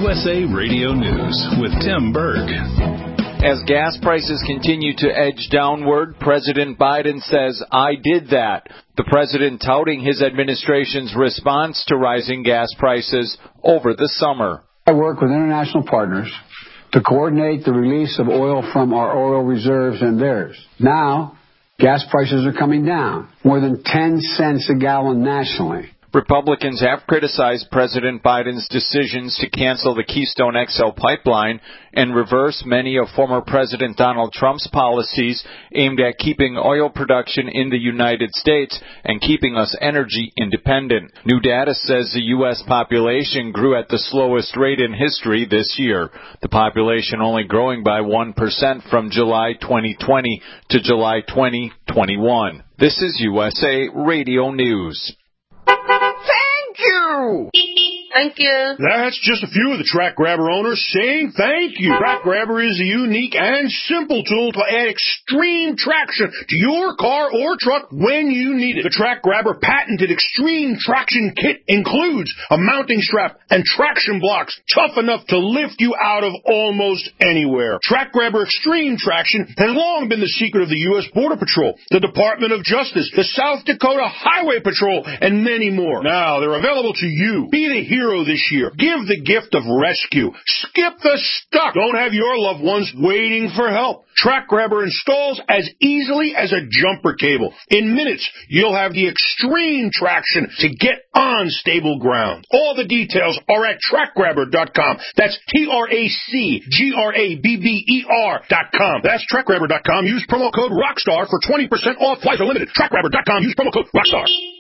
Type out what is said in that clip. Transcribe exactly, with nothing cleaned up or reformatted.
U S A Radio News with Tim Berg. As gas prices continue to edge downward, President Biden says, "I did that." The president touting his administration's response to rising gas prices over the summer. I work with international partners to coordinate the release of oil from our oil reserves and theirs. Now, gas prices are coming down, more than ten cents a gallon nationally. Republicans have criticized President Biden's decisions to cancel the Keystone X L pipeline and reverse many of former President Donald Trump's policies aimed at keeping oil production in the United States and keeping us energy independent. New data says the U S population grew at the slowest rate in history this year, the population only growing by one percent from July twenty twenty to July twenty twenty-one. This is U S A Radio News. Thank you! Thank you. That's just a few of the Track Grabber owners saying thank you. Track Grabber is a unique and simple tool to add extreme traction to your car or truck when you need it. The Track Grabber patented Extreme Traction Kit includes a mounting strap and traction blocks tough enough to lift you out of almost anywhere. Track Grabber Extreme Traction has long been the secret of the U S Border Patrol, the Department of Justice, the South Dakota Highway Patrol, and many more. Now, they're available to you. Be the hero this year. Give the gift of rescue. Skip the stuck. Don't have your loved ones waiting for help. Track Grabber installs as easily as a jumper cable. In minutes, you'll have the extreme traction to get on stable ground. All the details are at track grabber dot com. That's T R A C G R A B B E R dot com. That's track grabber dot com. Use promo code ROCKSTAR for twenty percent off. Flights are limited. track grabber dot com. Use promo code ROCKSTAR.